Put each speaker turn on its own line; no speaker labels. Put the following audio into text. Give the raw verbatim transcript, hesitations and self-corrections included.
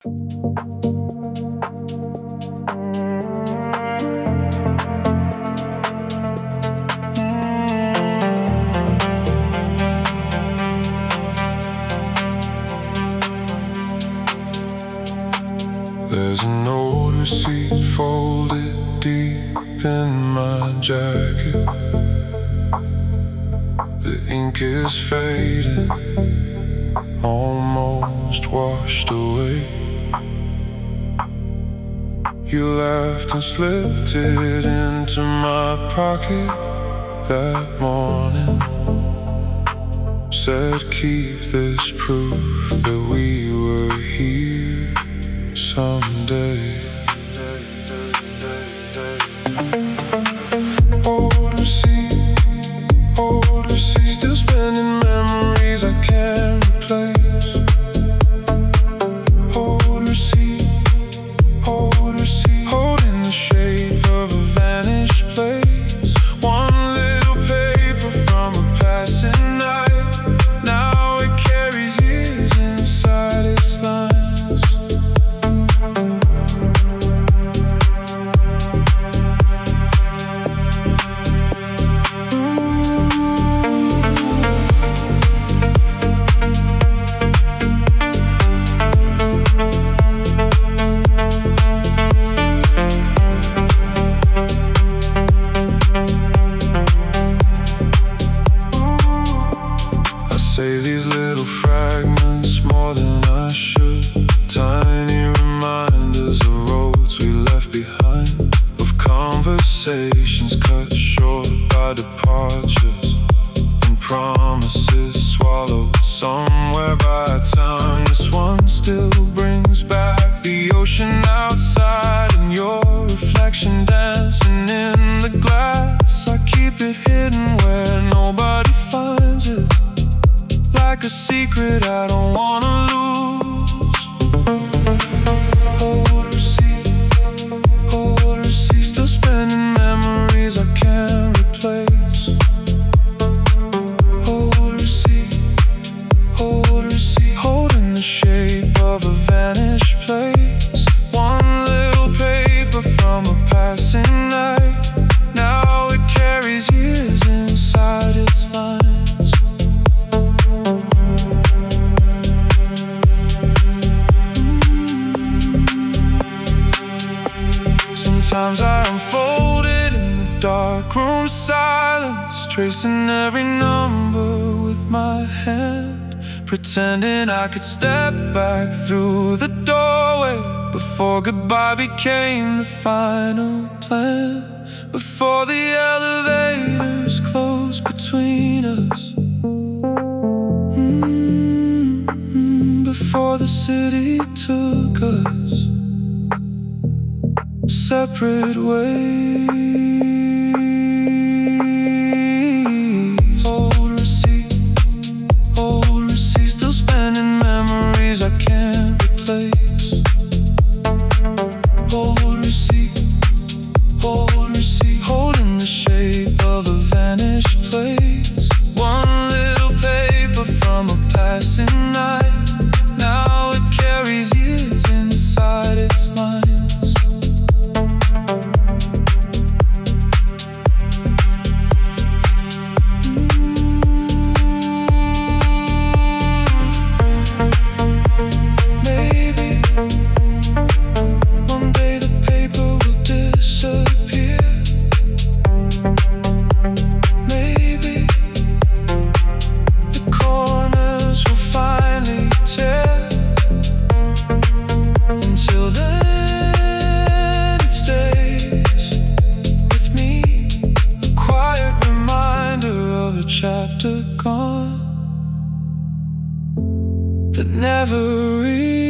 There's an old receipt folded deep in my jacket. The ink is fading, almost washed away. You left and slipped it into my pocket that morning. Said keep this proof that we were here someday. Old receipt, old receipt, still spinning memories I can't replace. Old receipt, old receipt, holding the shape of a vanished place. One little paper from a passing night, now it carries years inside its lines. Save these little fragments more than I should. Tiny reminders of roads we left behind, of conversations cut short by departures, and promises swallowed somewhere by time. This one still brings back the ocean outside and your reflection dancing in the glass. I keep it hidden where nobody finds it, like a secret I don't wanna lose. Old receipt, old receipt, still spinning memories I can't replace. Old receipt, old receipt, holding the shape of a vanished place. One little paper from a passing night, now it carries years inside its lines. Sometimes I unfold it in the dark room silence, tracing every number with my hand, pretending I could step back through the doorway before goodbye became the final plan. Before the elevators closed between us, mm-hmm. Before the city took us separate ways. Old receipt, old receipt, still spinning memories I can't replace. Old receipt, old receipt, holding the shape of a vanished place. One little paper from a passing night, now it carries years inside its lines. Chapter gone that never reads.